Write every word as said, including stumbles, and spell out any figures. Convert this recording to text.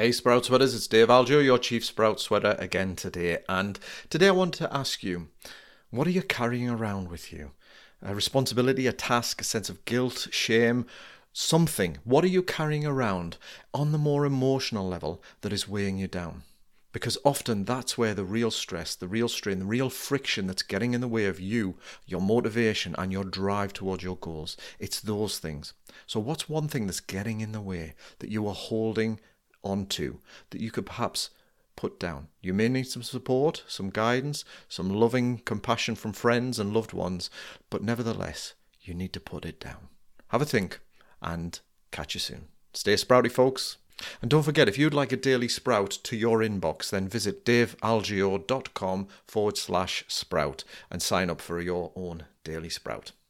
Hey Sprout Sweaters, it's Dave Algio, your Chief Sprout Sweater again today. And today I want to ask you, what are you carrying around with you? A responsibility, a task, a sense of guilt, shame, something. What are you carrying around on the more emotional level that is weighing you down? Because often that's where the real stress, the real strain, the real friction that's getting in the way of you, your motivation and your drive towards your goals. It's those things. So what's one thing that's getting in the way that you are holding onto that you could perhaps put down? You may need some support, some guidance, some loving compassion from friends and loved ones, but nevertheless, you need to put it down. Have a think and catch you soon. Stay sprouty, folks. And don't forget, if you'd like a daily sprout to your inbox, then visit davealgio.com forward slash sprout and sign up for your own daily sprout.